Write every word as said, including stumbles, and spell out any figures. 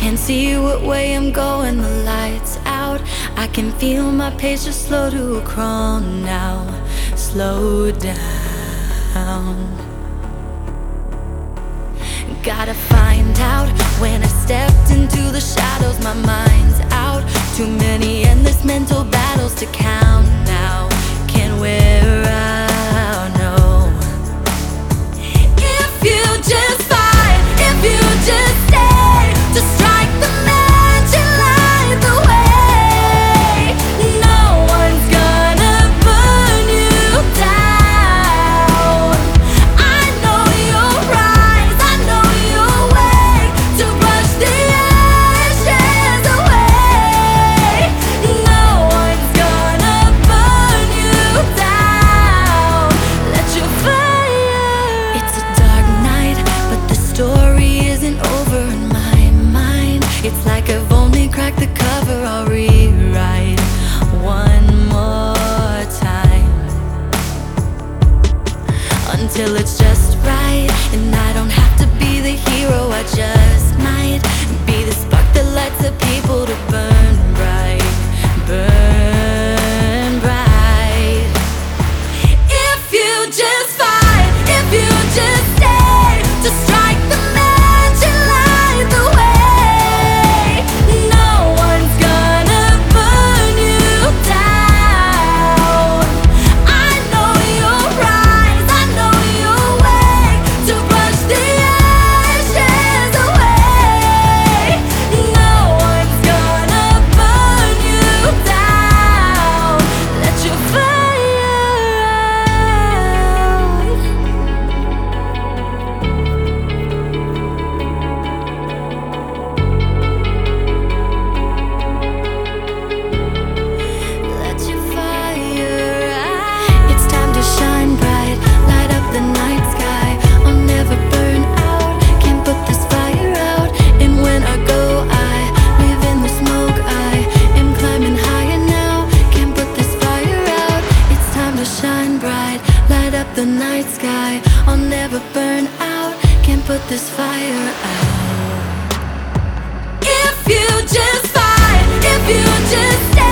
Can't see what way I'm going, the lights out. I can feel my pace just slow to a crawl now. Slow down. Gotta find out when I stepped into the shadows, my mind's out. Too many endless mental battles to count now. Can't wear out, no. If you just fight, if you just stay, to strike the match and light the way, no one's gonna burn you down. I know you'll rise, I know you'll wake to brush the ashes away. No one's gonna burn you down. Let your fire. It's a dark night, but the story isn't over in my mind. It's like I've only cracked the cover. I'll rewrite one more time until it's just right. And I don't have to be the hero, I just might be the spark that lights the people to burn bright, burn bright. If you just fight, if you just stay, to strike the match and light the way, no one's gonna burn you down. I know you'll rise, I know you'll wake to brush the ashes away. No one's gonna burn you down. Let your fire out. Let your fire out. It's time to shine bright, light up the night sky. I'll never burn out, can't put this fire out. And when I go, I live in the smoke. I am climbing higher now, can't put this fire out. It's time to shine bright, light up the night sky. I'll never burn out, can't put this fire out. If you just fight, if you just stay,